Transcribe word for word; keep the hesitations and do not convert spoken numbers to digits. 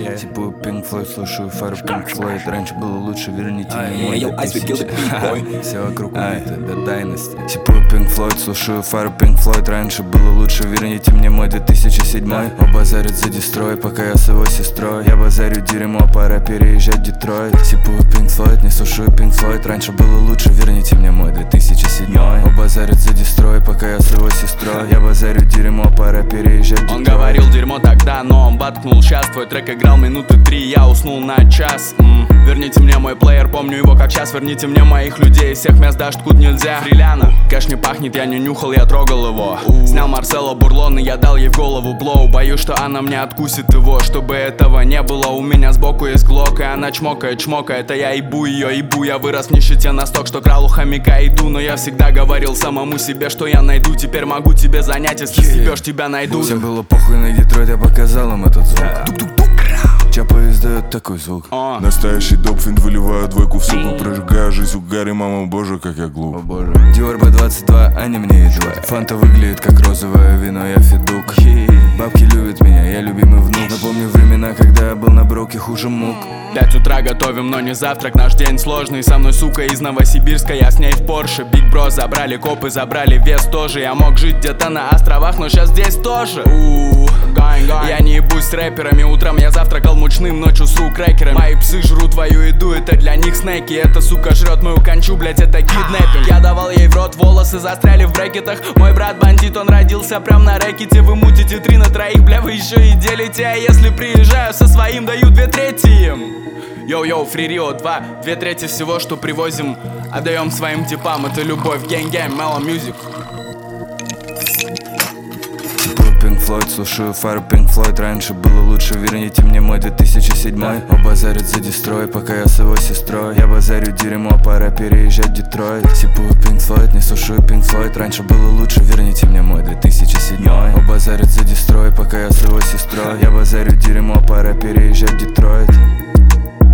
yeah. Типа Pink Floyd, слушаю фару Pink Floyd. Раньше было лучше, верните Ай, мне мой yo, Ice, we kill the beat, boy. Все вокруг убито до дайности. Типа Pink Floyd, слушаю фару Pink Floyd. Раньше было лучше, верните мне мой две тысячи седьмой. Он базарит за дестрой, пока я с его сестрой. Я базарю дерьмо, пора переезжать в Детройт. Типа Pink Floyd, не слушаю Pink Floyd. Раньше было лучше, верните мне мой две тысячи седьмой. Он базарит за дестрой, пока я с его сестрой. Я базарю дерьмо, пора переезжать в Детройт. Он говорил дерьмо тогда, но он воткнул сейчас. Твой трек играл минуты три, я уснул на час. М-м. Верните мне мой плеер, помню его как сейчас. Верните мне моих людей, из всех мест даже ткут нельзя. Фриляна, кэш не пахнет, я не нюхал, я трогал его. Снял Марсело Бурлон и я дал ей в голову блоу. Боюсь, что она мне откусит его. Чтобы этого не было, у меня сбоку есть глок. И она чмокает, чмокает, а я ебу ее, ебу. Я вырос в нищете настолько, что крал у хомяка иду. Но я всегда говорил самому себе, что я найду. Теперь могу тебе занять, если съебешь, тебя найду. Всем было похуй на Детройт, я показал им этот звук. Чапа издает такой звук. О. Настоящий допфинт, выливаю двойку в суку. Прожигаю жизнь в угаре, мама, боже, как я глуп. О боже. Dior би двадцать два, они мне идут. Фанта выглядит как розовое вино, я федук. Бабки любят меня, я любимый внук. Напомню времена, когда я был на броке хуже мук. Пять утра готовим, но не завтрак, наш день сложный. Со мной сука из Новосибирска, я с ней в Порше. Биг Бро забрали, копы забрали вес тоже. Я мог жить где-то на островах, но сейчас здесь тоже. У-у-у. Я не ебусь с рэперами, утром я завтракал мучным, ночью сру крекерами. Мои псы жрут твою еду, это для них снеки. Эта сука жрет мою кончу, блять, это киднеппинг. Я давал ей в рот, волосы застряли в брекетах. Мой брат бандит, он родился прям на рэкете. Вы мутите три на троих, бля, вы еще и делите. А если приезжаю со своим, даю две трети им. Йоу-йоу, Free Rio два, две трети всего, что привозим, отдаем своим типам. Это любовь, гэнг-гэнг, Mellow Music. Pink Floyd, слушаю фару Pink Floyd. Раньше было лучше, верните мне мой две тысячи седьмой. Он базарит за дестрой, пока я с его сестрой. Я базарю дерьмо, пора переезжать в Детройт. Типа Pink Floyd, не слушаю Pink Floyd. Раньше было лучше, верните мне мой две тысячи седьмой. Он базарит за дестрой, пока я с его сестрой. Я базарю дерьмо, пора переезжать в Детройт.